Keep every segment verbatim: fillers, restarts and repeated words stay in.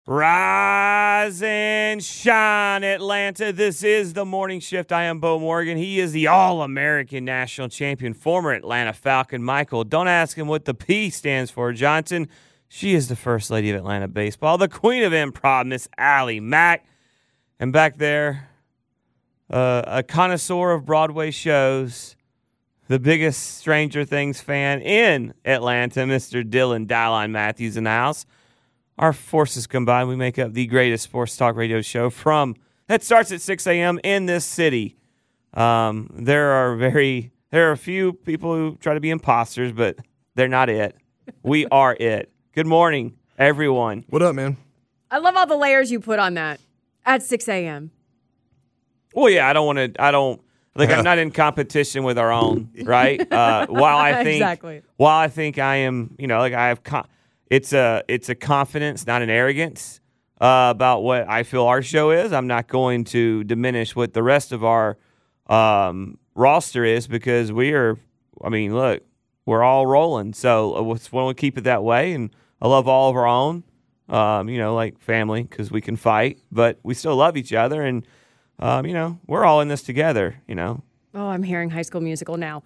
Rise and shine, Atlanta. This is the Morning Shift. I am Bo Morgan. He is the All-American National Champion, former Atlanta Falcon. Michael, don't ask him what the P stands for, Johnson. She is the First Lady of Atlanta baseball, the Queen of Improv, Miss Allie Mack. And back there, uh, a connoisseur of Broadway shows, the biggest Stranger Things fan in Atlanta, Mister Dylan Dylon Matthews in the house. Our forces combined, we make up the greatest sports talk radio show from that starts at six a.m. in this city. Um, there are very there are a few people who try to be imposters, but they're not it. We are it. Good morning, everyone. What up, man? I love all the layers you put on that at six a.m. Well, yeah, I don't want to. I don't like. I'm not in competition with our own, right? Uh, while I think, exactly. While I think I am, you know, like I have. Con- It's a it's a confidence, not an arrogance, uh, about what I feel our show is. I'm not going to diminish what the rest of our um, roster is because we are. I mean, look, we're all rolling. So we want to keep it that way. And I love all of our own, um, you know, like family because we can fight, but we still love each other. And um, you know, we're all in this together. You know. Oh, I'm hearing High School Musical now.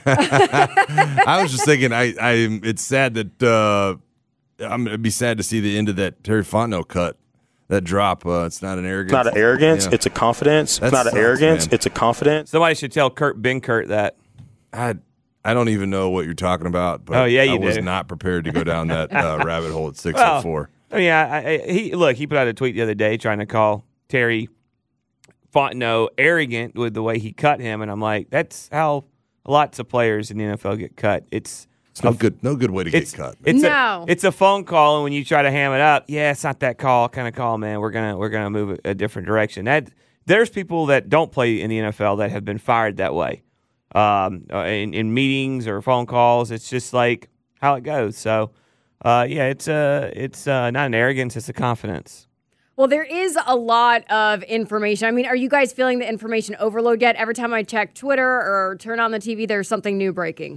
I was just thinking. I, I it's sad that. Uh, I'm it'd be sad to see the end of that Terry Fontenot cut, that drop. Uh, it's not an arrogance. It's not an arrogance. Yeah. It's a confidence. That it's not sucks, an arrogance. man. It's a confidence. Somebody should tell Kurt Benkert that. I I don't even know what you're talking about. But Oh, yeah, you I was do. not prepared to go down that uh, rabbit hole at six Well, oh four. I mean, I, I, he look. He put out a tweet the other day trying to call Terry Fontenot arrogant with the way he cut him, and I'm like, that's how lots of players in the N F L get cut. It's It's no good no good way to it's get cut. it's No. a it's a phone call, and when you try to ham it up, yeah, it's not that call kind of call, man. We're gonna we're gonna move a, a different direction. That there's people that don't play in the N F L that have been fired that way, um, uh, in, in meetings or phone calls. It's just like how it goes. So, uh, yeah, it's uh it's uh, not an arrogance, it's a confidence. Well, there is a lot of information. I mean, are you guys feeling the information overload yet? Every time I check Twitter or turn on the T V, there's something new breaking.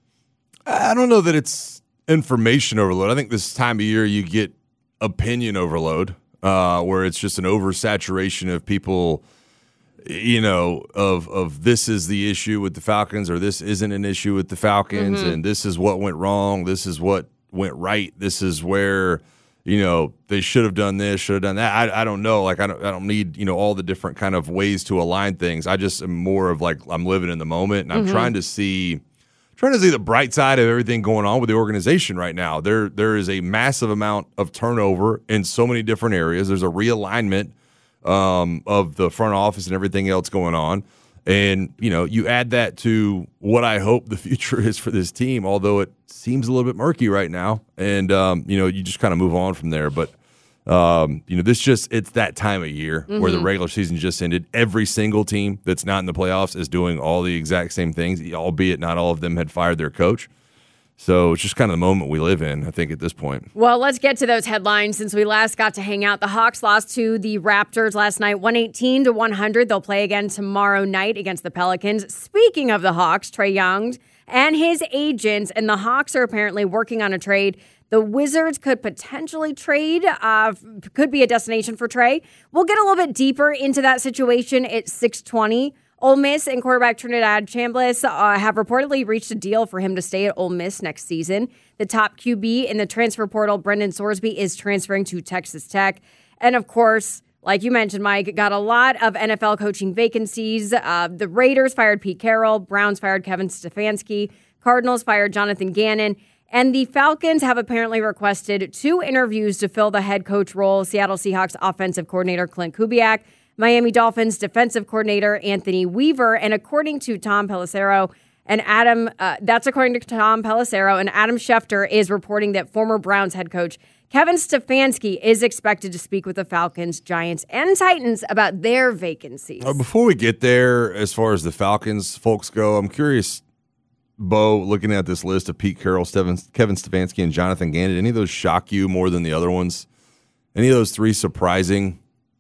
I don't know that it's information overload. I think this time of year you get opinion overload, uh, where it's just an oversaturation of people, you know, of of this is the issue with the Falcons or this isn't an issue with the Falcons, Mm-hmm. and this is what went wrong, this is what went right, this is where, you know, they should have done this, should have done that. I, I don't know. Like I don't I don't need, you know, all the different kind of ways to align things. I just am more of like I'm living in the moment, and I'm Mm-hmm. trying to see. Trying to see the bright side of everything going on with the organization right now. There, there is a massive amount of turnover in so many different areas. There's a realignment um, of the front office and everything else going on. And, you know, you add that to what I hope the future is for this team, although it seems a little bit murky right now. And, um, you know, you just kind of move on from there. But, um, you know, this just, it's that time of year mm-hmm. where the regular season just ended. Every single team that's not in the playoffs is doing all the exact same things, albeit not all of them had fired their coach. So it's just kind of the moment we live in, I think, at this point. Well, let's get to those headlines. Since we last got to hang out, the Hawks lost to the Raptors last night, one eighteen to one hundred. They'll play again tomorrow night against the Pelicans. Speaking of the Hawks, Trae Young and his agents, and the Hawks are apparently working on a trade. The Wizards could potentially trade, uh, could be a destination for Trae. We'll get a little bit deeper into that situation at six twenty. Ole Miss and quarterback Trinidad Chambliss uh, have reportedly reached a deal for him to stay at Ole Miss next season. The top Q B in the transfer portal, Brendan Sorsby, is transferring to Texas Tech. And of course, like you mentioned, Mike, got a lot of N F L coaching vacancies. Uh, the Raiders fired Pete Carroll. Browns fired Kevin Stefanski. Cardinals fired Jonathan Gannon. And the Falcons have apparently requested two interviews to fill the head coach role. Seattle Seahawks offensive coordinator Clint Kubiak, Miami Dolphins defensive coordinator Anthony Weaver, and according to Tom Pelissero and Adam, uh, that's according to Tom Pelissero, and Adam Schefter is reporting that former Browns head coach Kevin Stefanski is expected to speak with the Falcons, Giants, and Titans about their vacancies. Uh, before we get there, as far as the Falcons folks go, I'm curious, Bo, looking at this list of Pete Carroll, Kevin Stefanski, and Jonathan Gannon, any of those shock you more than the other ones? Any of those three surprising?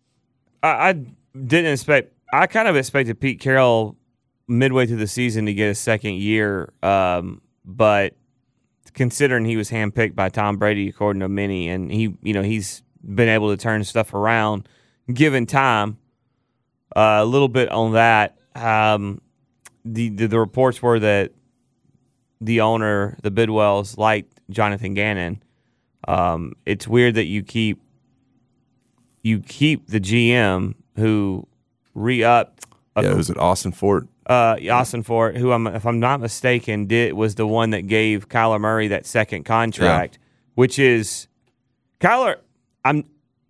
I, I didn't expect. I kind of expected Pete Carroll midway through the season to get a second year, um, but considering he was handpicked by Tom Brady, according to many, and he, you know, he's been able to turn stuff around given time. Uh, a little bit on that. Um, the, the the reports were that the owner, the Bidwells, liked Jonathan Gannon. Um, it's weird that you keep you keep the G M who re-upped. A, Yeah, was it Austin Fort? Uh, Austin Fort, who, I'm, if I'm not mistaken, did was the one that gave Kyler Murray that second contract, yeah. which is Kyler. I'm.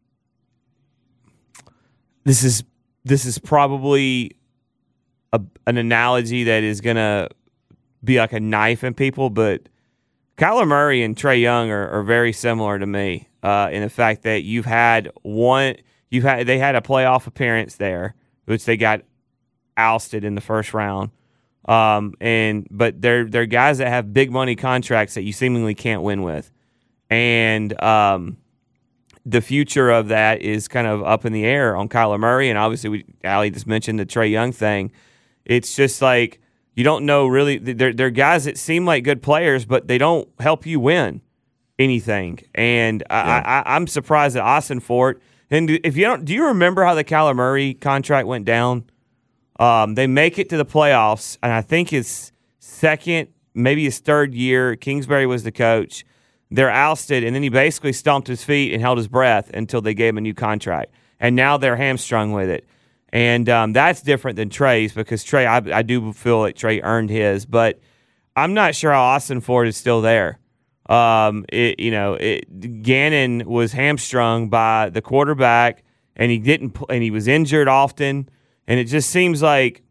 This is this is probably a, an analogy that is gonna be like a knife in people, but Kyler Murray and Trae Young are, are very similar to me uh, in the fact that you've had one, you've had they had a playoff appearance there, which they got ousted in the first round, um, and but they're they're guys that have big money contracts that you seemingly can't win with, and um, the future of that is kind of up in the air on Kyler Murray, and obviously we Allie just mentioned the Trae Young thing. It's just like, you don't know really. They're, they're guys that seem like good players, but they don't help you win anything. And yeah. I, I, I'm surprised that Austin Fort. And if you don't, do you remember how the Kyler Murray contract went down? Um, they make it to the playoffs, and I think his second, maybe his third year, Kingsbury was the coach. They're ousted, and then he basically stomped his feet and held his breath until they gave him a new contract. And now they're hamstrung with it. And um, that's different than Trae's, because Trae, I, I do feel like Trae earned his, but I'm not sure how Austin Fort is still there. Um, it, you know, it, Gannon was hamstrung by the quarterback, and he didn't, and he was injured often, and it just seems like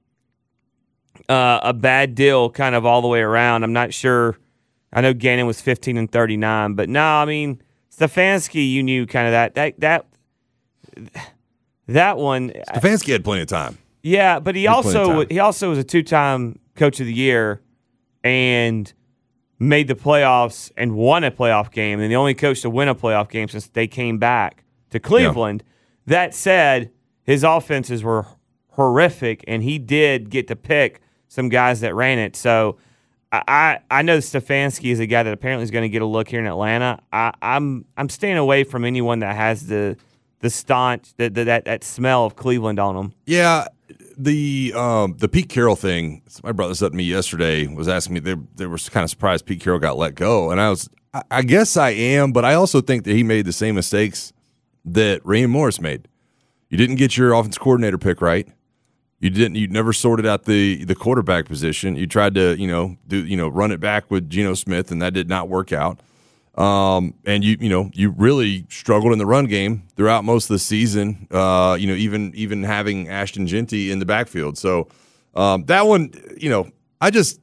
uh, a bad deal, kind of all the way around. I'm not sure. I know Gannon was fifteen and thirty-nine, but no, I mean Stefanski, you knew kind of that that that. That one, Stefanski had plenty of time. Yeah, but he, he also he also was a two-time Coach of the Year and made the playoffs and won a playoff game, and the only coach to win a playoff game since they came back to Cleveland. Yeah. That said, his offenses were horrific, and he did get to pick some guys that ran it. So I I know Stefanski is a guy that apparently is going to get a look here in Atlanta. I, I'm I'm staying away from anyone that has the the staunch, the, the, that that smell of Cleveland on them. Yeah, the um, the Pete Carroll thing. Somebody brought this up to me yesterday. Was asking me they they were kind of surprised Pete Carroll got let go, and I was I, I guess I am, but I also think that he made the same mistakes that Raheem Morris made. You didn't get your offense coordinator pick right. You didn't. You never sorted out the the quarterback position. You tried to you know do you know run it back with Geno Smith, and that did not work out. Um, and you, you know, you really struggled in the run game throughout most of the season. Uh, you know, even even having Ashton Genty in the backfield. So um, that one, you know, I just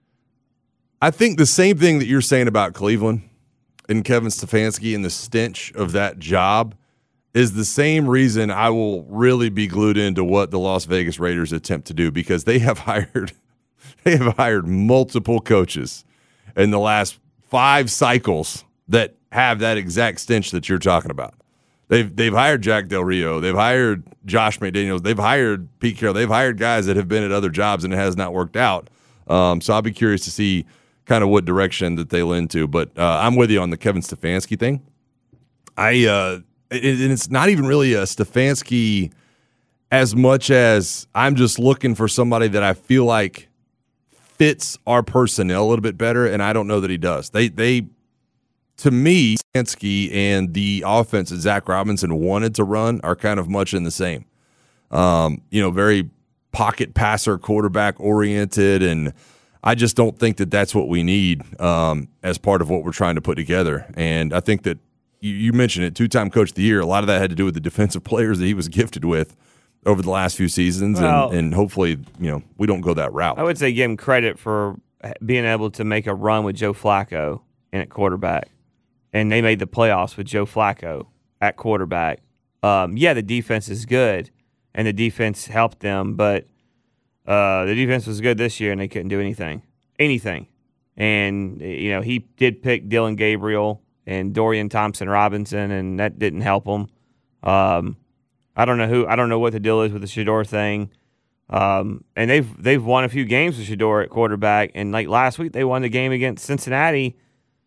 I think the same thing that you're saying about Cleveland and Kevin Stefanski and the stench of that job is the same reason I will really be glued into what the Las Vegas Raiders attempt to do, because they have hired they have hired multiple coaches in the last five cycles that have that exact stench that you're talking about. They've they've hired Jack Del Rio. They've hired Josh McDaniels. They've hired Pete Carroll. They've hired guys that have been at other jobs and it has not worked out. Um, so I'll be curious to see kind of what direction that they'll into. But uh, I'm with you on the Kevin Stefanski thing. I uh, it, and it's not even really a Stefanski as much as I'm just looking for somebody that I feel like fits our personnel a little bit better, and I don't know that he does. They, they, to me, Stefanski and the offense that Zach Robinson wanted to run are kind of much in the same. Um, you know, very pocket passer, quarterback oriented, and I just don't think that that's what we need um, as part of what we're trying to put together. And I think that you, you mentioned it, two-time Coach of the Year. A lot of that had to do with the defensive players that he was gifted with over the last few seasons, well, and, and hopefully, you know, we don't go that route. I would say give him credit for being able to make a run with Joe Flacco in at quarterback, and they made the playoffs with Joe Flacco at quarterback. Um, yeah, the defense is good, and the defense helped them, but uh, the defense was good this year, and they couldn't do anything, anything. And you know, he did pick Dylan Gabriel and Dorian Thompson-Robinson, and that didn't help him. Um, I don't know who. I don't know what the deal is with the Shedeur thing, um, and they've they've won a few games with Shedeur at quarterback. And like last week, they won the game against Cincinnati,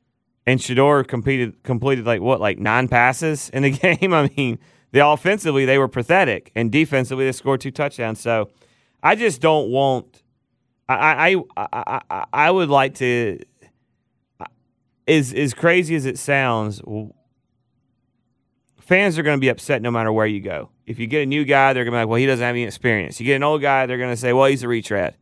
and Shedeur competed, completed like what, like nine passes in the game. I mean, the offensively they were pathetic, and defensively they scored two touchdowns. So I just don't want. I I I, I, I would like to. As as crazy as it sounds, fans are going to be upset no matter where you go. If you get a new guy, they're going to be like, well, he doesn't have any experience. You get an old guy, they're going to say, well, he's a retread.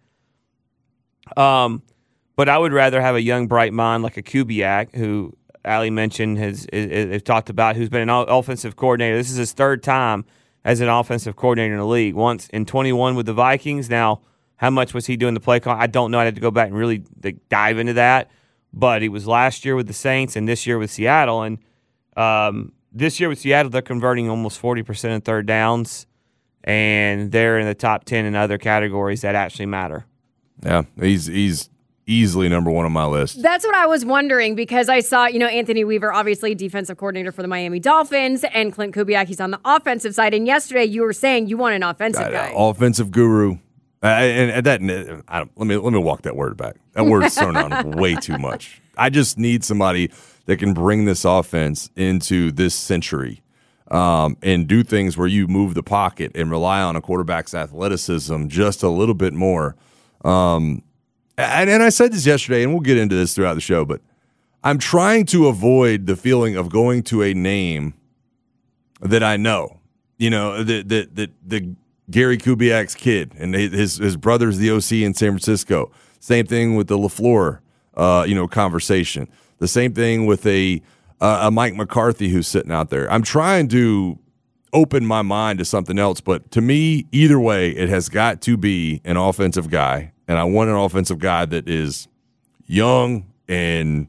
Um, but I would rather have a young, bright mind like a Kubiak, who Ali mentioned, has, has, has talked about, who's been an offensive coordinator. This is his third time as an offensive coordinator in the league. Once in twenty-one with the Vikings. Now, how much was he doing the play call? I don't know. I had to go back and really like, dive into that. But he was last year with the Saints and this year with Seattle. And um, this year with Seattle, they're converting almost forty percent in third downs, and they're in the top ten in other categories that actually matter. Yeah, he's he's easily number one on my list. That's what I was wondering, because I saw, you know, Anthony Weaver, obviously defensive coordinator for the Miami Dolphins, and Clint Kubiak, he's on the offensive side. And yesterday you were saying you want an offensive guy. Uh, offensive guru. Uh, and, and that I don't, let me let me walk that word back. That word's thrown on way too much. I just need somebody that can bring this offense into this century um, and do things where you move the pocket and rely on a quarterback's athleticism just a little bit more. Um, and, and I said this yesterday, and we'll get into this throughout the show, but I'm trying to avoid the feeling of going to a name that I know. You know, that the, the, the Gary Kubiak's kid, and his his brother's the O C in San Francisco. Same thing with the LaFleur, uh, you know, conversation. The same thing with a uh, a Mike McCarthy who's sitting out there. I'm trying to open my mind to something else, but to me, either way, it has got to be an offensive guy, and I want an offensive guy that is young and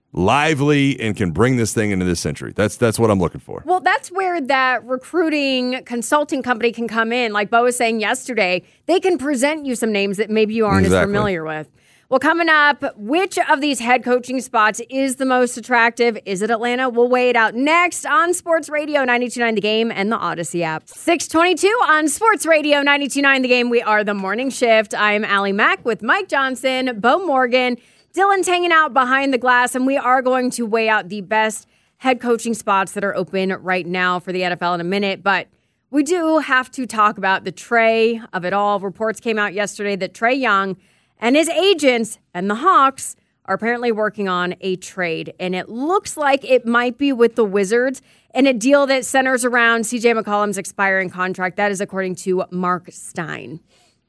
lively and can bring this thing into this century. That's that's what I'm looking for. Well, that's where that recruiting consulting company can come in. Like Bo was saying yesterday, they can present you some names that maybe you aren't exactly. as familiar with. Well, coming up, which of these head coaching spots is the most attractive? Is it Atlanta? We'll weigh it out next on Sports Radio ninety-two point nine The Game and the Odyssey app. six twenty-two on Sports Radio ninety-two point nine The Game. We are the Morning Shift. I'm Allie Mack with Mike Johnson, Bo Morgan. Dylan's hanging out behind the glass, and we are going to weigh out the best head coaching spots that are open right now for the N F L in a minute. But we do have to talk about the Trey of it all. Reports came out yesterday that Trey Young and his agents and the Hawks are apparently working on a trade. And it looks like it might be with the Wizards in a deal that centers around C J McCollum's expiring contract. That is according to Mark Stein.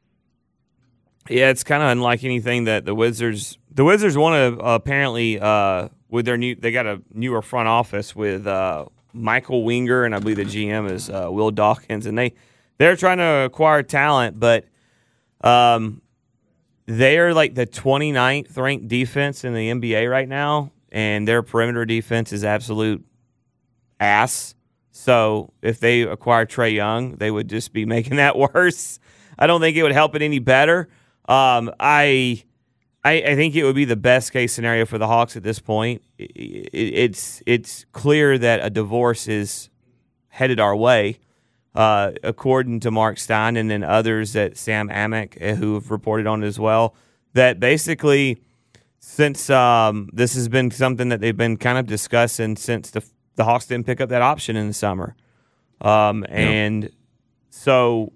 Yeah, it's kind of unlike anything that the Wizards the Wizards want to uh, apparently uh, with their new they got a newer front office with uh, Michael Winger, and I believe the G M is uh, Will Dawkins, and they they're trying to acquire talent, but um, they are like the twenty-ninth ranked defense in the N B A right now, and their perimeter defense is absolute ass. So if they acquire Trey Young, they would just be making that worse. I don't think it would help it any better. Um, I, I, I think it would be the best case scenario for the Hawks at this point. It, it, it's it's clear that a divorce is headed our way, uh, according to Mark Stein and then others that Sam Amick uh, who have reported on it as well. That basically, since um, this has been something that they've been kind of discussing since the the Hawks didn't pick up that option in the summer, um, and yep. so.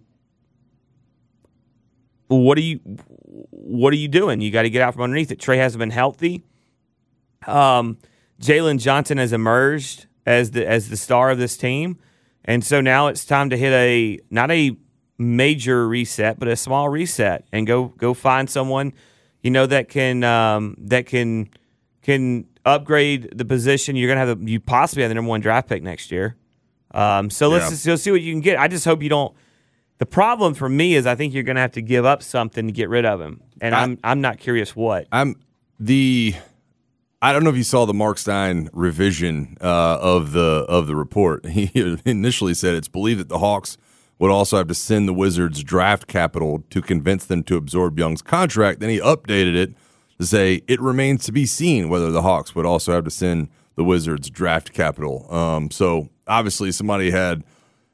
What are you what are you doing? You got to get out from underneath it. Trey hasn't been healthy. Um, Jalen Johnson has emerged as the as the star of this team. And so now it's time to hit a not a major reset, but a small reset and go go find someone, you know, that can um, that can can upgrade the position. You're gonna have the, you possibly have the number one draft pick next year. Um, so let's yeah. just let's see what you can get. I just hope you don't. The problem for me is I think you're going to have to give up something to get rid of him, and I, I'm I'm not curious what. I'm the I don't know if you saw the Mark Stein revision uh, of the of the report. He initially said it's believed that the Hawks would also have to send the Wizards draft capital to convince them to absorb Young's contract. Then he updated it to say it remains to be seen whether the Hawks would also have to send the Wizards draft capital. Um, so obviously somebody had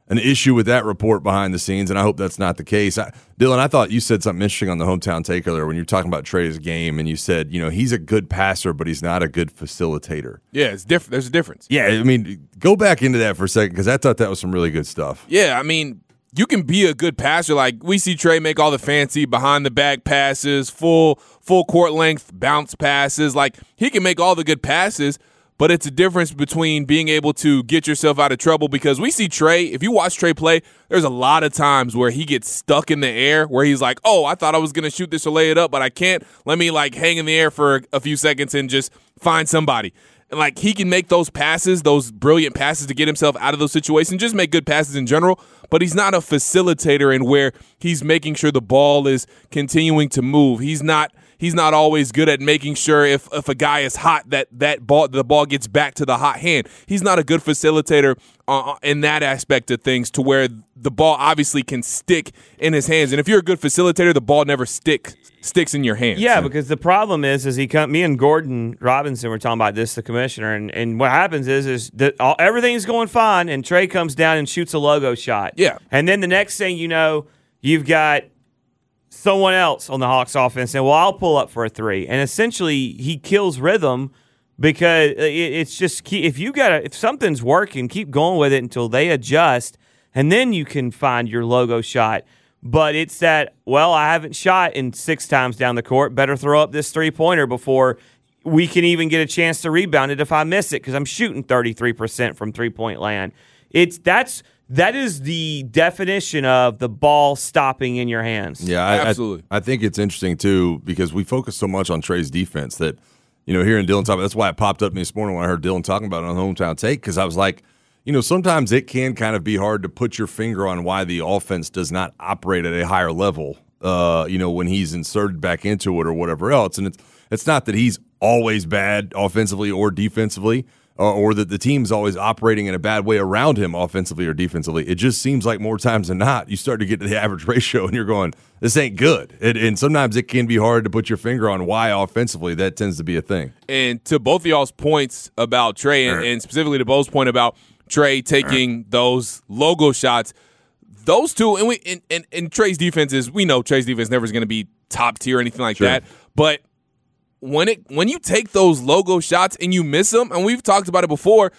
an issue with that report behind the scenes, and I hope that's not the case. I, Dylan, I thought you said something interesting on the Hometown Take earlier when you were talking about Trey's game, and you said, you know, he's a good passer, but he's not a good facilitator. Yeah, it's different. There's a difference. Yeah, I mean, go back into that for a second because I thought that was some really good stuff. Yeah, I mean, you can be a good passer. Like, we see Trey make all the fancy behind-the-back passes, full full court length bounce passes. Like, he can make all the good passes, but it's a difference between being able to get yourself out of trouble because we see Trey, if you watch Trey play, there's a lot of times where he gets stuck in the air where he's like, oh, I thought I was going to shoot this or lay it up, but I can't. Let me, like, hang in the air for a few seconds and just find somebody. And, like, he can make those passes, those brilliant passes to get himself out of those situations, just make good passes in general, but he's not a facilitator in where he's making sure the ball is continuing to move. He's not He's not always good at making sure if, if a guy is hot that that ball the ball gets back to the hot hand. He's not a good facilitator uh, in that aspect of things to where the ball obviously can stick in his hands. And if you're a good facilitator, the ball never stick, sticks in your hands. Yeah, because the problem is, is he come, me and Gordon Robinson were talking about this, the commissioner, and, and what happens is is that all, everything's going fine, and Trey comes down and shoots a logo shot. Yeah. And then the next thing you know, you've got someone else on the Hawks offense saying, well, I'll pull up for a three. And essentially he kills rhythm because it's just, if you got to, if something's working, keep going with it until they adjust, and then you can find your logo shot. But it's that, well, I haven't shot in six times down the court. Better throw up this three-pointer before we can even get a chance to rebound it if I miss it because I'm shooting thirty-three percent from three-point land. It's that's That is the definition of the ball stopping in your hands. Yeah, I, absolutely. I, I think it's interesting, too, because we focus so much on Trey's defense that, you know, hearing Dylan talk about, that's why it popped up to me this morning when I heard Dylan talking about it on the Hometown Take, because I was like, you know, sometimes it can kind of be hard to put your finger on why the offense does not operate at a higher level, uh, you know, when he's inserted back into it or whatever else. And it's, it's not that he's always bad offensively or defensively, or, or that the team's always operating in a bad way around him offensively or defensively. It just seems like more times than not, you start to get to the average ratio and you're going, this ain't good. It, and sometimes it can be hard to put your finger on why offensively that tends to be a thing. And to both of y'all's points about Trey, and, and specifically to Bo's point about Trey taking those logo shots, those two, and we and, and, and Trey's defense is, we know Trey's defense never is going to be top tier or anything like Sure. that, but when it when you take those logo shots and you miss them, and we've talked about it before,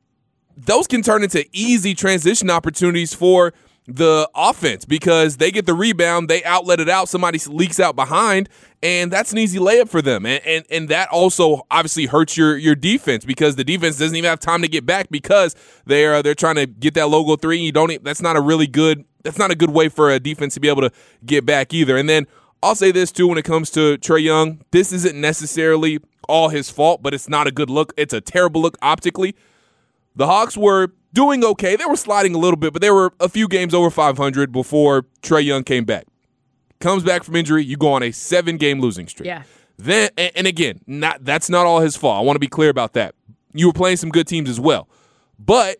those can turn into easy transition opportunities for the offense because they get the rebound, they outlet it out, somebody leaks out behind, and that's an easy layup for them. And and, and that also obviously hurts your, your defense because the defense doesn't even have time to get back because they're they're trying to get that logo three. And you don't. That's not a really good. That's not a good way for a defense to be able to get back either. And then I'll say this too when it comes to Trae Young. This isn't necessarily all his fault, but it's not a good look. It's a terrible look optically. The Hawks were doing okay. They were sliding a little bit, but they were a few games over five hundred before Trae Young came back. Comes back from injury, you go on a seven-game losing streak. Yeah. Then, and, and again, not that's not all his fault. I want to be clear about that. You were playing some good teams as well. But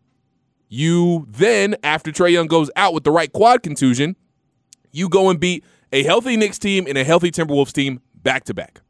you then, after Trae Young goes out with the right quad contusion, you go and beat a healthy Knicks team and a healthy Timberwolves team back-to-back.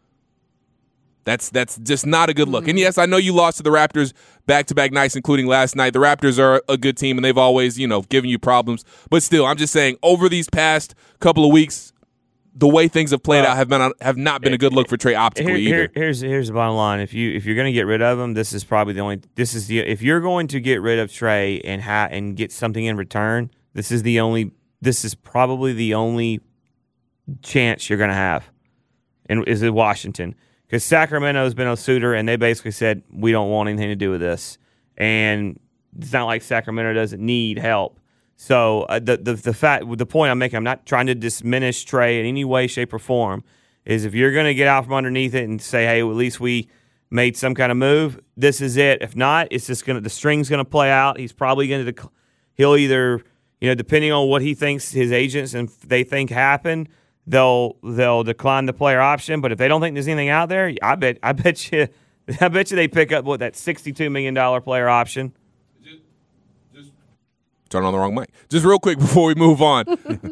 That's that's just not a good look. Mm-hmm. And, yes, I know you lost to the Raptors back-to-back nights, including last night. The Raptors are a good team, and they've always, you know, given you problems. But still, I'm just saying, over these past couple of weeks, the way things have played uh, out have been have not been a good look for Trae optically here, either. Here, here's here's the bottom line: if you if you're going to get rid of him, this is probably the only. This is the if you're going to get rid of Trae and ha- and get something in return, this is the only. This is probably the only chance you're going to have, and is in Washington. Because Sacramento's been a suitor, and they basically said, we don't want anything to do with this. And it's not like Sacramento doesn't need help. So uh, the, the the fact, the point I'm making, I'm not trying to diminish Trae in any way, shape, or form, is if you're going to get out from underneath it and say, hey, well, at least we made some kind of move, this is it. If not, it's just going to, the string's going to play out. He's probably going to, he'll either, you know, depending on what he thinks his agents and they think happened, They'll they'll decline the player option, but if they don't think there's anything out there, I bet I bet you I bet you they pick up what that sixty-two million dollars player option. Just, just turn on the wrong mic. Just real quick before we move on,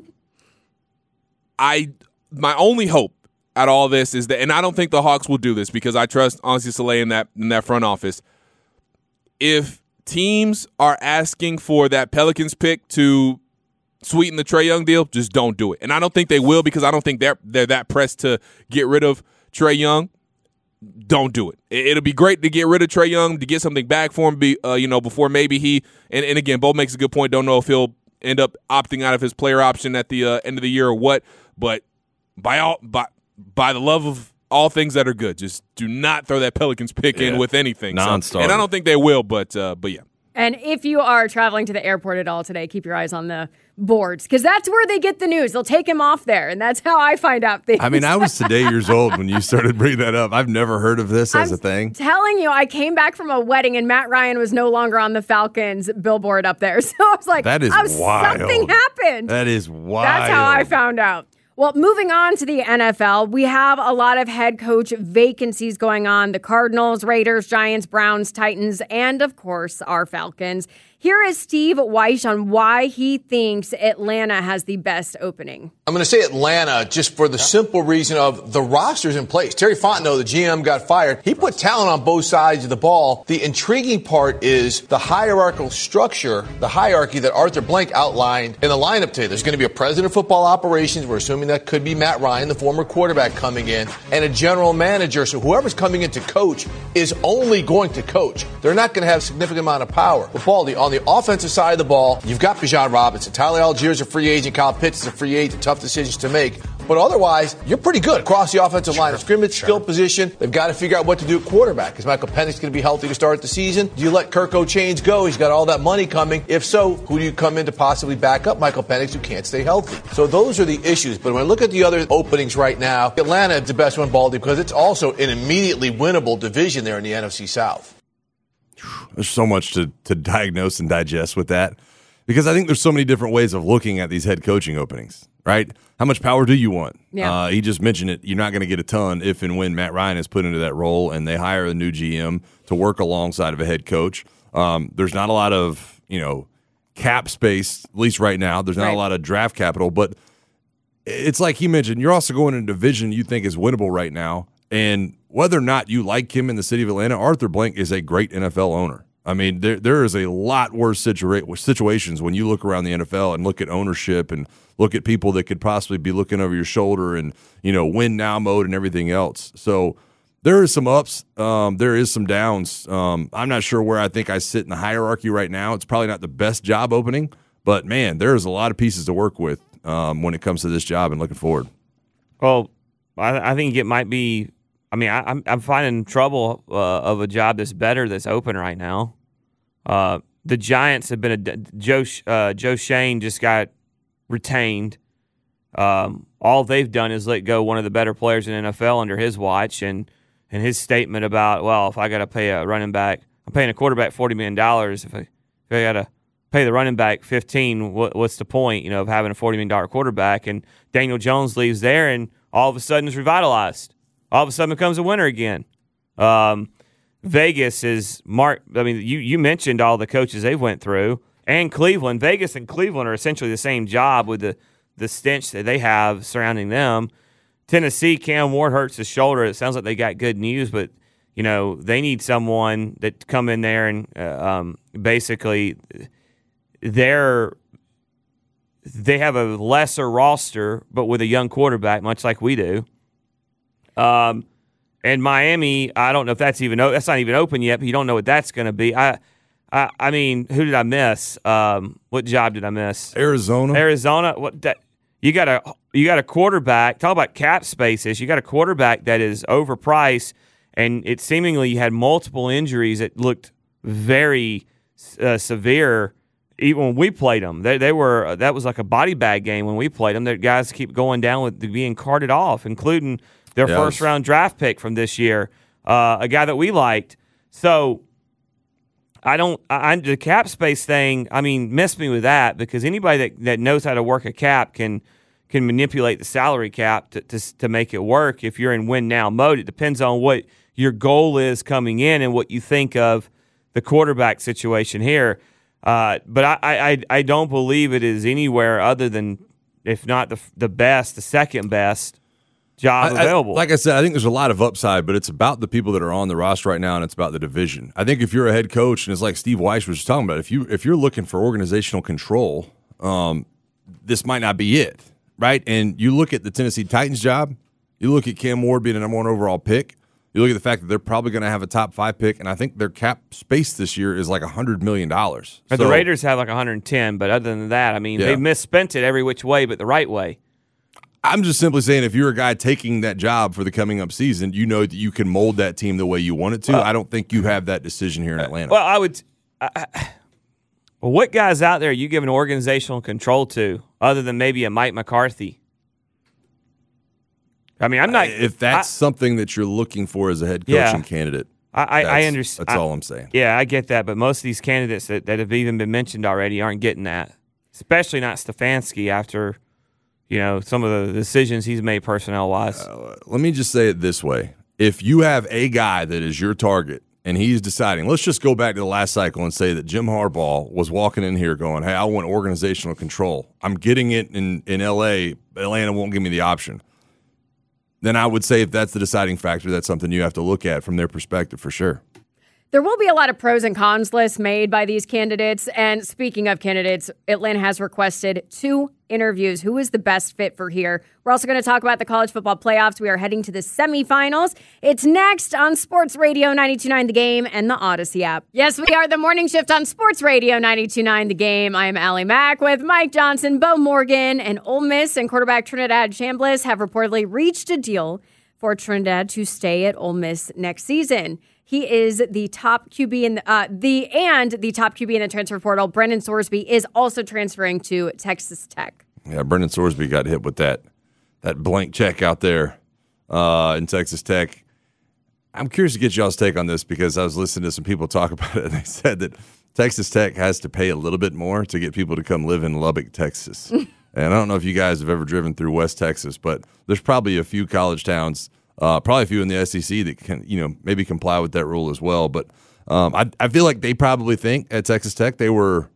I my only hope at all this is that, and I don't think the Hawks will do this because I trust Ansi Saleh in that in that front office. If teams are asking for that Pelicans pick to sweeten the Trae Young deal, just don't do it. And I don't think they will because I don't think they're they're that pressed to get rid of Trae Young. Don't do it. It'll be great to get rid of Trae Young, to get something back for him, be, uh, you know, before maybe he and, – and again, Bo makes a good point. Don't know if he'll end up opting out of his player option at the uh, end of the year or what. But by all by, by the love of all things that are good, just do not throw that Pelicans pick yeah. in with anything. Non-starter. So, and I don't think they will, but uh, but yeah. And if you are traveling to the airport at all today, keep your eyes on the boards because that's where they get the news. They'll take him off there, and that's how I find out things. I mean, I was today years old when you started bringing that up. I've never heard of this as I'm a thing. Telling you, I came back from a wedding, and Matt Ryan was no longer on the Falcons billboard up there. So I was like, that is I was, wild. Something happened. That is wild. That's how I found out. Well, moving on to the N F L, we have a lot of head coach vacancies going on. The Cardinals, Raiders, Giants, Browns, Titans, and of course, our Falcons. Here is Steve Wyche on why he thinks Atlanta has the best opening. I'm going to say Atlanta just for the simple reason of the roster's in place. Terry Fontenot, the G M, got fired. He put talent on both sides of the ball. The intriguing part is the hierarchical structure, the hierarchy that Arthur Blank outlined in the lineup today. There's going to be a president of football operations. We're assuming that could be Matt Ryan, the former quarterback, coming in, and a general manager. So whoever's coming in to coach is only going to coach. They're not going to have a significant amount of power. But Baldy, on the offensive side of the ball, you've got Bijan Robinson. Tyler Allgeier's a free agent. Kyle Pitts is a free agent. Tough decisions to make. But otherwise, you're pretty good across the offensive line of scrimmage, sure. skill position. They've got to figure out what to do at quarterback. Is Michael Penix going to be healthy to start the season? Do you let Kirk O'Chains go? He's got all that money coming. If so, who do you come in to possibly back up Michael Penix who can't stay healthy? So those are the issues. But when I look at the other openings right now, Atlanta is the best one, Baldy, because it's also an immediately winnable division there in the N F C South. There's so much to, to diagnose and digest with that because I think there's so many different ways of looking at these head coaching openings, right? How much power do you want? Yeah. Uh, he just mentioned it. You're not going to get a ton if and when Matt Ryan is put into that role and they hire a new G M to work alongside of a head coach. Um, there's not a lot of, you know, cap space, at least right now. There's not right. a lot of draft capital, but it's like he mentioned, you're also going in a division you think is winnable right now. And whether or not you like him in the city of Atlanta, Arthur Blank is a great N F L owner. I mean, there there is a lot worse situa- situations when you look around the N F L and look at ownership and look at people that could possibly be looking over your shoulder and, you know, win now mode and everything else. So there is some ups. Um, there is some downs. Um, I'm not sure where I think I sit in the hierarchy right now. It's probably not the best job opening, but, man, there's a lot of pieces to work with um, when it comes to this job and looking forward. Well, I, I think it might be – I mean, I, I'm I'm finding trouble uh, of a job that's better that's open right now. Uh, the Giants have been a Joe uh, Joe Shane just got retained. Um, all they've done is let go one of the better players in the N F L under his watch, and and his statement about, well, if I got to pay a running back, I'm paying a quarterback forty million dollars. If I if I got to pay the running back fifteen, what, what's the point, you know, of having a forty million dollar quarterback? And Daniel Jones leaves there, and all of a sudden is revitalized. All of a sudden becomes a winner again. Um, Vegas is Mark. I mean, you you mentioned all the coaches they've went through, and Cleveland. Vegas and Cleveland are essentially the same job with the the stench that they have surrounding them. Tennessee, Cam Ward hurts his shoulder. It sounds like they got good news, but you know they need someone that come in there and uh, um, basically they're they have a lesser roster, but with a young quarterback, much like we do. Um, and Miami, I don't know if that's even that's not even open yet. But you don't know what that's going to be. I, I, I mean, who did I miss? Um, what job did I miss? Arizona. Arizona. What that? You got a you got a quarterback. Talk about cap spaces. You got a quarterback that is overpriced, and it seemingly had multiple injuries that looked very uh, severe. Even when we played them, they they were that was like a body bag game when we played them. The guys keep going down with being carted off, including their yes. first round draft pick from this year, uh, a guy that we liked. So I don't I, the cap space thing. I mean, miss me with that because anybody that, that knows how to work a cap can can manipulate the salary cap to, to to make it work. If you're in win now mode, it depends on what your goal is coming in and what you think of the quarterback situation here. Uh, but I, I I don't believe it is anywhere other than, if not the the best, the second best job I, available. I, like I said, I think there's a lot of upside, but it's about the people that are on the roster right now, and it's about the division. I think if you're a head coach, and it's like Steve Weiss was just talking about, if you if you're looking for organizational control, um, this might not be it, right? And you look at the Tennessee Titans job, you look at Cam Ward being a number one overall pick, you look at the fact that they're probably going to have a top five pick, and I think their cap space this year is like one hundred million dollars. But so, the Raiders have like one hundred ten, but other than that, I mean, Yeah. they've misspent it every which way but the right way. I'm just simply saying, if you're a guy taking that job for the coming up season, you know that you can mold that team the way you want it to. Well, I don't think you have that decision here in Atlanta. Well, I would. I, I, well, what guys out there are you giving organizational control to, other than maybe a Mike McCarthy? I mean, I'm not. if that's I, something that you're looking for as a head coaching Yeah. candidate, I, I, I that's- understand. That's all I'm saying. Yeah, I get that, but most of these candidates that, that have even been mentioned already aren't getting that. Especially not Stefanski after, you know, some of the decisions he's made personnel wise. Uh, let me just say it this way. If you have a guy that is your target and he's deciding, let's just go back to the last cycle and say that Jim Harbaugh was walking in here going, hey, I want organizational control. I'm getting it in, in L A. Atlanta won't give me the option. Then I would say if that's the deciding factor, that's something you have to look at from their perspective for sure. There will be a lot of pros and cons lists made by these candidates. And speaking of candidates, Atlanta has requested two interviews. Who is the best fit for here? We're also going to talk about the college football playoffs. We are heading to the semifinals. It's next on Sports Radio ninety-two point nine The Game and the Odyssey app. Yes, we are the morning shift on Sports Radio ninety-two point nine The Game. I am Allie Mack with Mike Johnson, Bo Morgan, and Ole Miss and quarterback Trinidad Chambliss have reportedly reached a deal for Trinidad to stay at Ole Miss next season. He is the top Q B in the, uh, the and the top Q B in the transfer portal. Brendan Sorsby is also transferring to Texas Tech. Yeah, Brendan Sorsby got hit with that that blank check out there uh, in Texas Tech. I'm curious to get y'all's take on this because I was listening to some people talk about it, and they said that Texas Tech has to pay a little bit more to get people to come live in Lubbock, Texas. And I don't know if you guys have ever driven through West Texas, but there's probably a few college towns, uh, probably a few in the S E C that can, you know, maybe comply with that rule as well. But um, I, I feel like they probably think at Texas Tech they were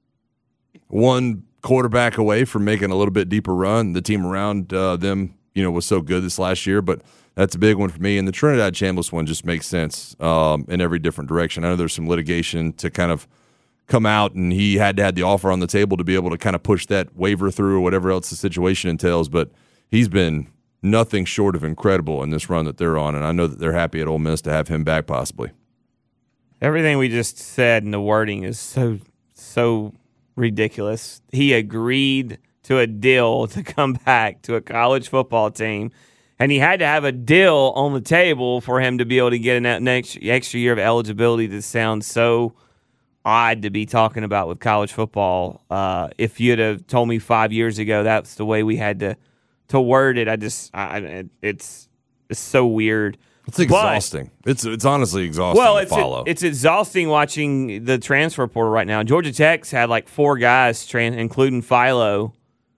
one quarterback away from making a little bit deeper run. The team around uh, them, you know, was so good this last year, but that's a big one for me. And the Trinidad Chambliss one just makes sense um, in every different direction. I know there's some litigation to kind of come out, and he had to have the offer on the table to be able to kind of push that waiver through or whatever else the situation entails. But he's been nothing short of incredible in this run that they're on, and I know that they're happy at Ole Miss to have him back possibly. Everything we just said and the wording is so, so ridiculous. He agreed to a deal to come back to a college football team, and he had to have a deal on the table for him to be able to get an extra, extra year of eligibility. That sounds so odd to be talking about with college football. Uh, if you'd have told me five years ago that's the way we had to to word it, I just I, it's it's so weird. It's exhausting. But, it's it's honestly exhausting well, to it's follow. It, it's exhausting watching the transfer portal right now. Georgia Tech's had like four guys, trans, including Philo,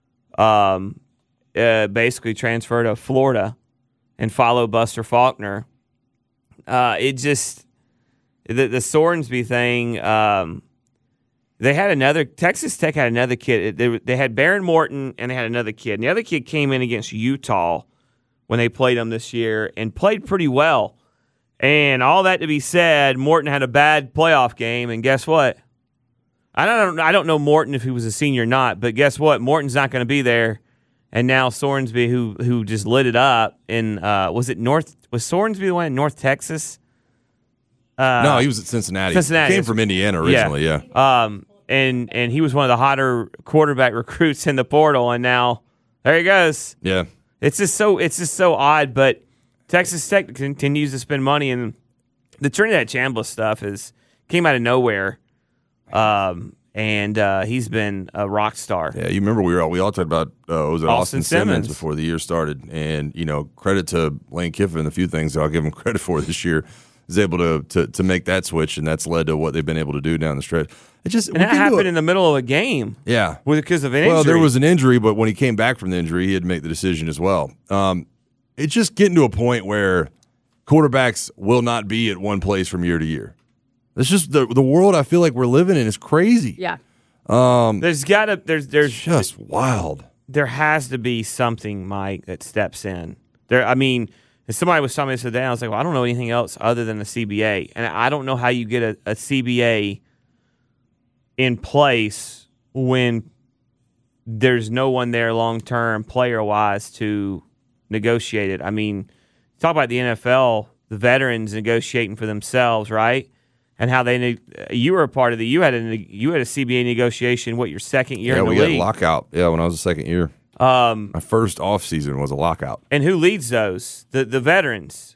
um, uh, basically transfer to Florida, and Philo Buster Faulkner. Uh, it just the the Sorensby thing. Um, they had another Texas Tech had another kid. They they had Baron Morton and they had another kid. And the other kid came in against Utah when they played them this year and played pretty well. And all that to be said, Morton had a bad playoff game, and guess what? I don't I don't know Morton if he was a senior or not, but guess what? Morton's not going to be there. And now Sorensby, who who just lit it up in uh, was it North? Was Sorensby the one in North Texas? Uh, no, he was at Cincinnati. Cincinnati. He came from Indiana originally. Yeah. yeah. Um, and and he was one of the hotter quarterback recruits in the portal, and now there he goes. Yeah. It's just so it's just so odd, but Texas Tech continues to spend money, and the Trinidad Chambliss stuff is came out of nowhere. Um. And uh, he's been a rock star. Yeah, you remember we were all, we all talked about uh, was it Austin Austin Simmons. Simmons before the year started, and you know credit to Lane Kiffin and a few things that I'll give him credit for this year is able to, to to make that switch, and that's led to what they've been able to do down the stretch. It just And that happened in the middle of a game. Yeah, because of an injury. Well, there was an injury, but when he came back from the injury, he had to make the decision as well. Um, it's just getting to a point where quarterbacks will not be at one place from year to year. It's just the the world I feel like we're living in is crazy. Yeah. Um, there's got to there's there's just wild. There has to be something, Mike, that steps in There, I mean, if somebody was telling me this today, I was like, well, I don't know anything else other than the C B A. And I don't know how you get a, a C B A in place when there's no one there long-term player-wise to negotiate it. I mean, talk about the N F L, the veterans negotiating for themselves, right? And how they you were a part of the you had a you had a C B A negotiation. What, your second year yeah, in the we league? got lockout. Yeah, when I was the second year, Um, my first off season was a lockout. and who leads those? The the veterans.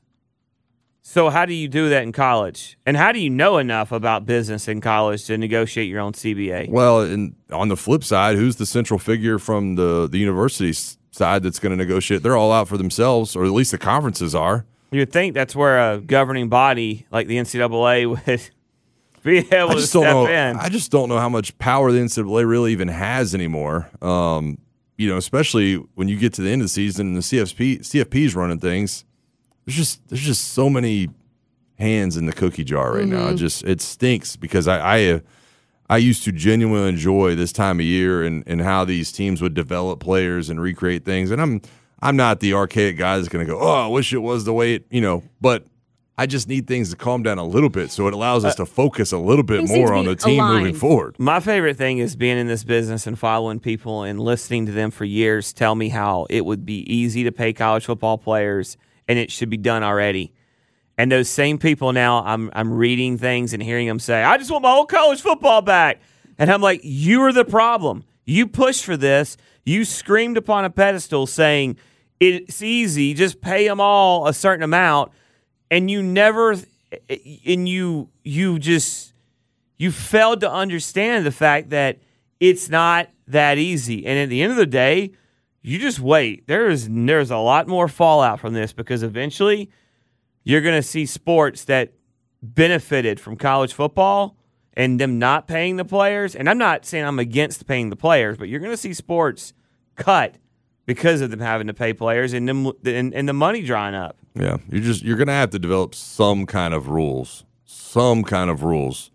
So how do you do that in college? And how do you know enough about business in college to negotiate your own C B A? Well, and on the flip side, who's the central figure from the the university s- side that's going to negotiate? They're all out for themselves, or at least the conferences are. You'd think that's where a governing body like the N C double A would be able I to just step don't know. in. I just don't know how much power the N C double A really even has anymore. Um, you know, especially when you get to the end of the season and the C F P C F P's running things. There's just there's just so many hands in the cookie jar right now. It just it stinks because I I, uh, I used to genuinely enjoy this time of year and, and how these teams would develop players and recreate things. And I'm I'm not the archaic guy that's going to go, oh, I wish it was the way it, you know, but I just need things to calm down a little bit so it allows us to focus a little bit Things need to more on be the team aligned. moving forward. My favorite thing is being in this business and following people and listening to them for years tell me how it would be easy to pay college football players and it should be done already. And those same people now, I'm I'm reading things and hearing them say, I just want my whole college football back. And I'm like, you are the problem. You pushed for this. You screamed upon a pedestal saying, it's easy, just pay them all a certain amount. And you never, and you you just, you failed to understand the fact that it's not that easy. And at the end of the day, you just wait. There is there's a lot more fallout from this because eventually you're going to see sports that benefited from college football and them not paying the players. And I'm not saying I'm against paying the players, but you're going to see sports cut because of them having to pay players and them and, and the money drying up. Yeah, you're just you're going to have to develop some kind of rules, some kind of rules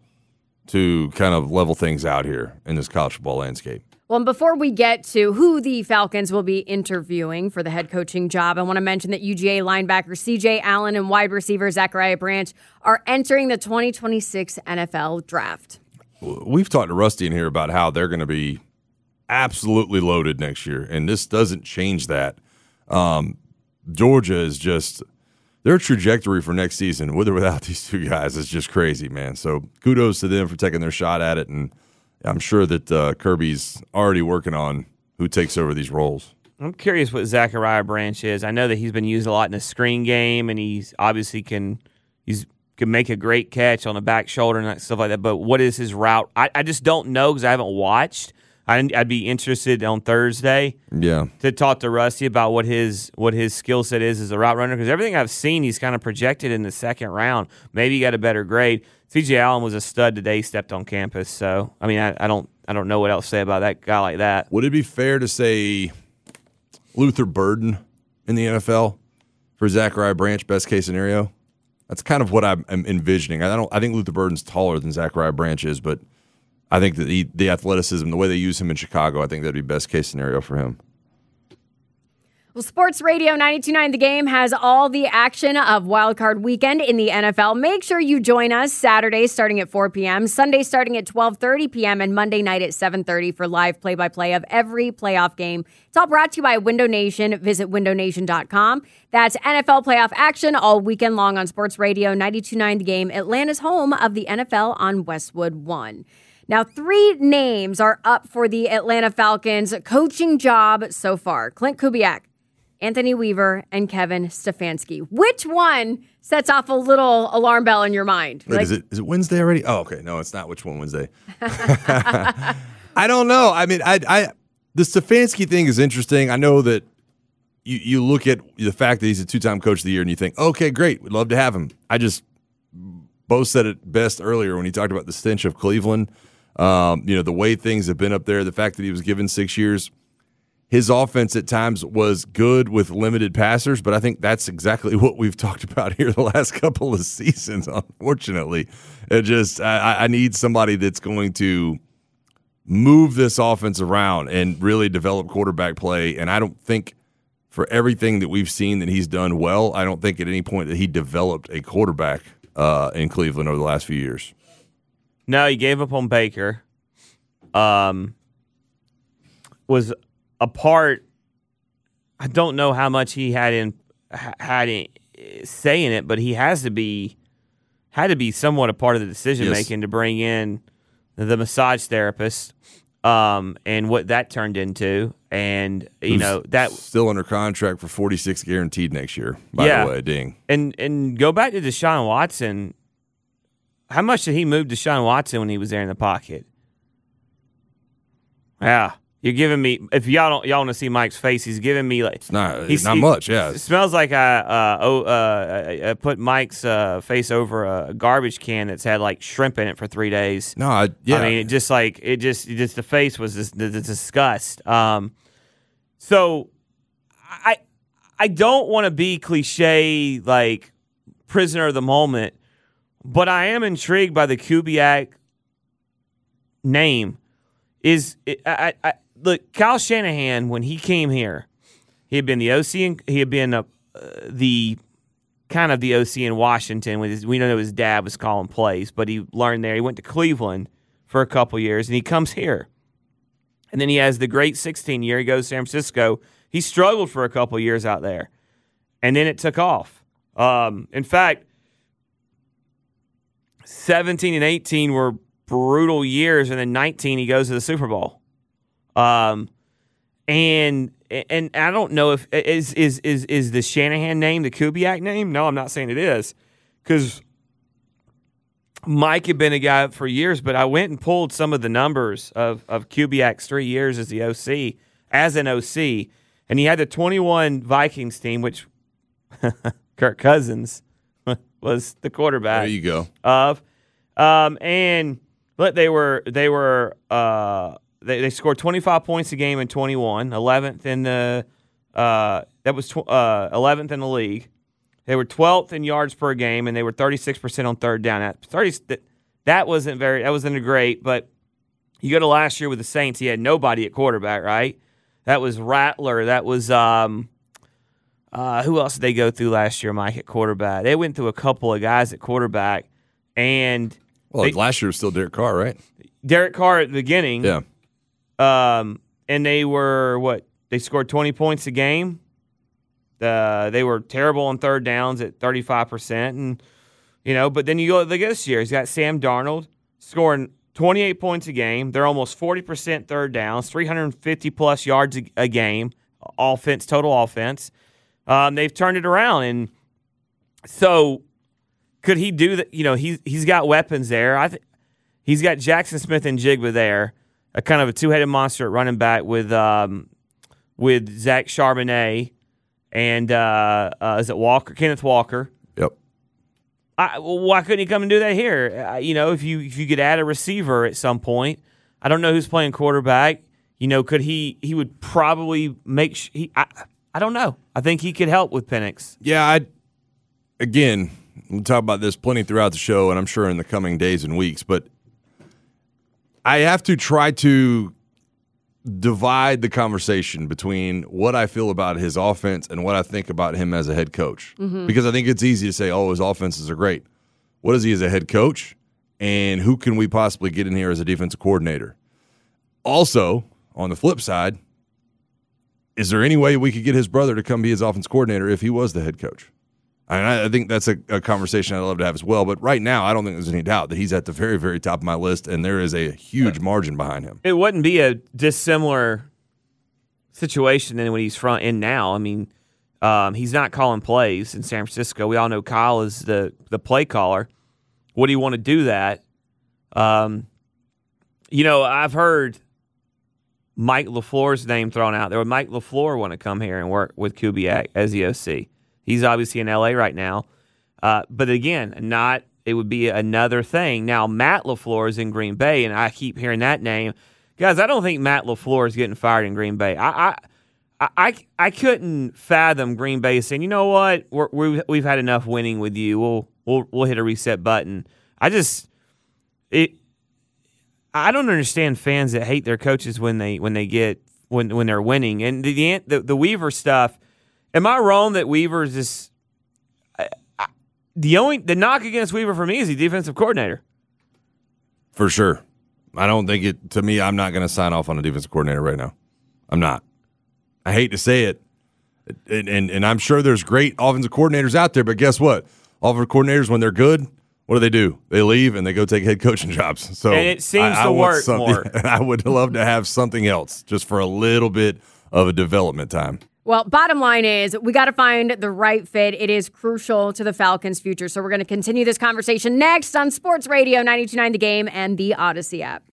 to kind of level things out here in this college football landscape. Well, and before we get to who the Falcons will be interviewing for the head coaching job, I want to mention that U G A linebacker C J Allen and wide receiver Zachariah Branch are entering the twenty twenty-six N F L draft. We've talked to Rusty in here about how they're going to be absolutely loaded next year, and this doesn't change that. Um, Georgia is just their trajectory for next season, with or without these two guys, is just crazy, man. So kudos to them for taking their shot at it, and I'm sure that uh, Kirby's already working on who takes over these roles. I'm curious what Zachariah Branch is. I know that he's been used a lot in the screen game, and he's obviously can he's can make a great catch on the back shoulder and that stuff like that. But what is his route? I, I just don't know because I haven't watched. I'd, I'd be interested on Thursday Yeah, to talk to Rusty about what his what his skill set is as a route runner because everything I've seen, he's kind of projected in the second round. Maybe he got a better grade. C J Allen was a stud today. He stepped on campus. So I mean, I, I don't I don't know what else to say about that guy like that. would it be fair to say Luther Burden in the N F L for Zachariah Branch, best case scenario? That's kind of what I'm, I'm envisioning. I don't. I think Luther Burden's taller than Zachariah Branch is, but I think that he, the athleticism, the way they use him in Chicago, I think that'd be best case scenario for him. Well, Sports Radio ninety-two point nine The Game has all the action of Wild Card Weekend in the N F L. Make sure you join us Saturday starting at four p.m., Sunday starting at twelve thirty p.m., and Monday night at seven thirty for live play-by-play of every playoff game. It's all brought to you by Window Nation. Visit window nation dot com. That's N F L playoff action all weekend long on Sports Radio ninety-two point nine The Game, Atlanta's home of the N F L on Westwood one. Now, three names are up for the Atlanta Falcons coaching job so far. Clint Kubiak, Anthony Weaver, and Kevin Stefanski. Which one sets off a little alarm bell in your mind? Wait, Like, is it is it Wednesday already? Oh, okay. No, it's not. Which one Wednesday? I don't know. I mean, I, I the Stefanski thing is interesting. I know that you you look at the fact that he's a two-time coach of the year and you think, okay, great, we'd love to have him. I just Bo said it best earlier when he talked about the stench of Cleveland. Um, you know, the way things have been up there, the fact that he was given six years. His offense at times was good with limited passers, but I think that's exactly what we've talked about here the last couple of seasons, unfortunately. It just I, I need somebody that's going to move this offense around and really develop quarterback play, and I don't think for everything that we've seen that he's done well, I don't think at any point that he developed a quarterback uh, in Cleveland over the last few years. No, he gave up on Baker. Um, was a part. I don't know how much he had in had in, say in it, but he has to be had to be somewhat a part of the decision Yes. making to bring in the massage therapist, um, and what that turned into, and you Who's know that still under contract for forty-six guaranteed next year. By Yeah. the way, ding. and and go back to Deshaun Watson. How much did he move Deshaun Watson when he was there in the pocket? Yeah, you're giving me. If y'all don't, y'all want to see Mike's face, he's giving me like It's not He's- not he- much. Yeah, It smells like I uh, oh, uh, I, I put Mike's uh, face over a garbage can that's had like shrimp in it for three days. no, I, yeah. I mean, it just like it just it just the face was just the, the disgust. Um, so I I don't want to be cliche like prisoner of the moment, but I am intrigued by the Kubiak name. Is it, I, I look Kyle Shanahan when he came here, he had been the O C and he had been uh, the kind of the O C in Washington. With his, we know his dad was calling plays, but he learned there. He went to Cleveland for a couple years, and he comes here, and then he has the great sixteen year. He goes to San Francisco. He struggled for a couple years out there, and then it took off. Um, in fact, seventeen and eighteen were brutal years, and then nineteen he goes to the Super Bowl. Um, and and I don't know if is is is is the Shanahan name the Kubiak name? No, I'm not saying it is, because Mike had been a guy for years, but I went and pulled some of the numbers of of Kubiak's three years as the O C, as an O C, and he had the twenty-one Vikings team, which Kirk Cousins was the quarterback there you go. of, um, and but they were they were uh, they, they scored twenty-five points a game in twenty-one, eleventh in the uh, that was tw- uh, eleventh in the league. They were twelfth in yards per game, and they were thirty-six percent on third down. At thirty, that, that wasn't very that wasn't a great, but you go to last year with the Saints, he had nobody at quarterback, right? That was Rattler. That was um, uh, who else did they go through last year, Mike, at quarterback? They went through a couple of guys at quarterback, and Well, they- last year was still Derek Carr, right? Derek Carr at the beginning. Yeah. Um, and they were what? They scored twenty points a game. Uh, they were terrible on third downs at thirty-five percent, and you know. But then you go look at this year. He's got Sam Darnold scoring twenty-eight points a game. They're almost forty percent third downs, three hundred fifty plus yards a, a game, offense, total offense. Um, they've turned it around, and so could he do that? You know, he's he's got weapons there. I think he's got Jackson Smith and Jigba there, a kind of a two-headed monster at running back with um, with Zach Charbonnet and uh, uh, is it Walker, Kenneth Walker. Yep. I, well, why couldn't he come and do that here? Uh, you know, if you if you could add a receiver at some point, I don't know who's playing quarterback. You know, could he? He would probably make. Sh- he, I, I don't know. I think he could help with Penix. Yeah, I again, we'll talk about this plenty throughout the show, and I'm sure in the coming days and weeks, but I have to try to divide the conversation between what I feel about his offense and what I think about him as a head coach. Mm-hmm. Because I think it's easy to say, oh, his offenses are great. What is he as a head coach? And who can we possibly get in here as a defensive coordinator? Also, on the flip side, is there any way we could get his brother to come be his offense coordinator if he was the head coach? And I, I think that's a, a conversation I'd love to have as well. But right now, I don't think there's any doubt that he's at the very, very top of my list, and there is a huge margin behind him. It wouldn't be a dissimilar situation than when he's front in now. I mean, um, he's not calling plays in San Francisco. We all know Kyle is the the play caller. Would he want to do that? Um, you know, I've heard Mike LaFleur's name thrown out there. Would Mike LaFleur want to come here and work with Kubiak as the O C? He's obviously in L A right now. Uh, but again, not it would be another thing. Now, Matt LaFleur is in Green Bay, and I keep hearing that name. Guys, I don't think Matt LaFleur is getting fired in Green Bay. I I, I, I couldn't fathom Green Bay saying, you know what, We're, we've, we've had enough winning with you. We'll, we'll, we'll hit a reset button. I just it. I don't understand fans that hate their coaches when they when they get when when they're winning. And the the, the Weaver stuff, Am I wrong that Weaver's this? I, I, the only the knock against Weaver for me is the defensive coordinator. For sure. I don't think it, to me, I'm not going to sign off on a defensive coordinator right now. I'm not. I hate to say it. And, and, and I'm sure there's great offensive coordinators out there, but guess what? Offensive coordinators, when they're good, what do they do? They leave and they go take head coaching jobs. So and it seems I, I to want work something- more. I would love to have something else just for a little bit of a development time. Well, bottom line is we got to find the right fit. It is crucial to the Falcons' future. So we're going to continue this conversation next on Sports Radio ninety-two point nine The Game and the Odyssey app.